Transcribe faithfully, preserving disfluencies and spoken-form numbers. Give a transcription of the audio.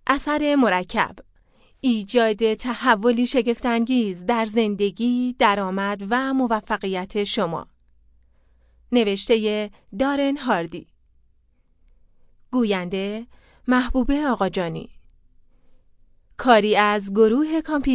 اثر مرکب، ایجاد تحولی شگفت‌انگیز در زندگی، درآمد و موفقیت شما. نوشته دارن هاردی. گوینده محبوبه آقاجانی. کاری از گروه کامپیوتر